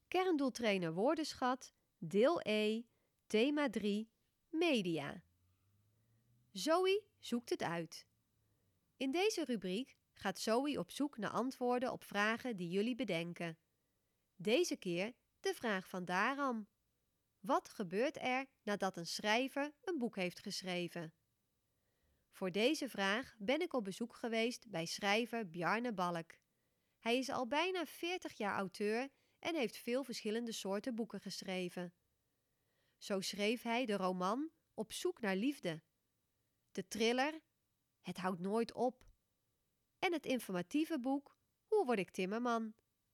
Kerndoeltrainer Woordenschat, deel E, thema 3, media. Zoe zoekt het uit. In deze rubriek gaat Zoe op zoek naar antwoorden op vragen die jullie bedenken. Deze keer de vraag van Daram. Wat gebeurt er nadat een schrijver een boek heeft geschreven? Voor deze vraag ben ik op bezoek geweest bij schrijver Bjarne Balk. Hij is al bijna 40 jaar auteur en heeft veel verschillende soorten boeken geschreven. Zo schreef hij de roman Op zoek naar liefde, de thriller Het houdt nooit op en het informatieve boek Hoe word ik timmerman.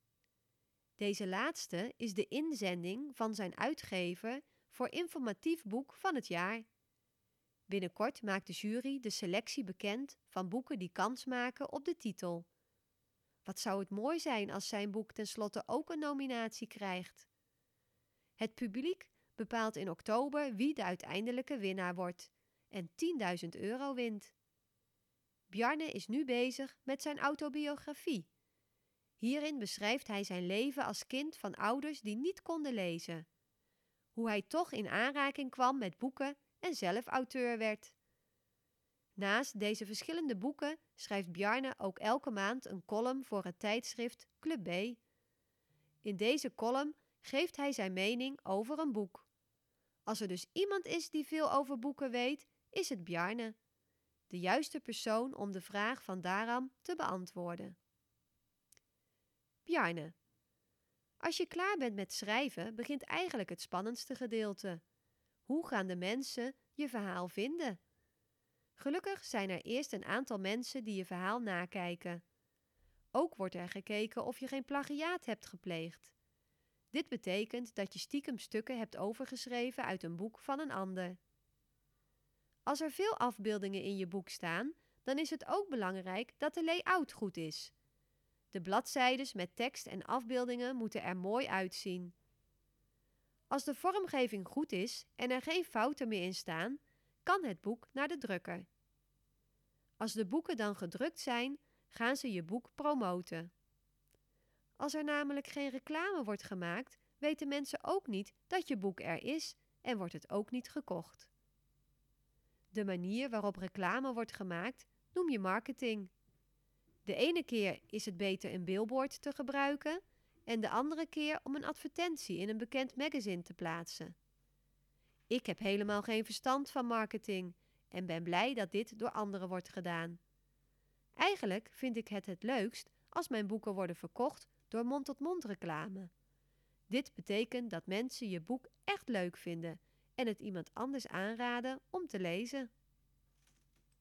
Deze laatste is de inzending van zijn uitgever voor informatief boek van het jaar. Binnenkort maakt de jury de selectie bekend van boeken die kans maken op de titel. Wat zou het mooi zijn als zijn boek tenslotte ook een nominatie krijgt. Het publiek bepaalt in oktober wie de uiteindelijke winnaar wordt en €10.000 wint. Bjarne is nu bezig met zijn autobiografie. Hierin beschrijft hij zijn leven als kind van ouders die niet konden lezen. Hoe hij toch in aanraking kwam met boeken en zelf auteur werd. Naast deze verschillende boeken schrijft Bjarne ook elke maand een column voor het tijdschrift Club B. In deze column geeft hij zijn mening over een boek. Als er dus iemand is die veel over boeken weet, is het Bjarne. De juiste persoon om de vraag van Daram te beantwoorden. Bjarne. Als je klaar bent met schrijven, begint eigenlijk het spannendste gedeelte. Hoe gaan de mensen je verhaal vinden? Gelukkig zijn er eerst een aantal mensen die je verhaal nakijken. Ook wordt er gekeken of je geen plagiaat hebt gepleegd. Dit betekent dat je stiekem stukken hebt overgeschreven uit een boek van een ander. Als er veel afbeeldingen in je boek staan, dan is het ook belangrijk dat de layout goed is. De bladzijdes met tekst en afbeeldingen moeten er mooi uitzien. Als de vormgeving goed is en er geen fouten meer in staan, kan het boek naar de drukker. Als de boeken dan gedrukt zijn, gaan ze je boek promoten. Als er namelijk geen reclame wordt gemaakt, weten mensen ook niet dat je boek er is en wordt het ook niet gekocht. De manier waarop reclame wordt gemaakt noem je marketing. De ene keer is het beter een billboard te gebruiken en de andere keer om een advertentie in een bekend magazine te plaatsen. Ik heb helemaal geen verstand van marketing en ben blij dat dit door anderen wordt gedaan. Eigenlijk vind ik het leukst als mijn boeken worden verkocht door mond-tot-mond reclame. Dit betekent dat mensen je boek echt leuk vinden en het iemand anders aanraden om te lezen.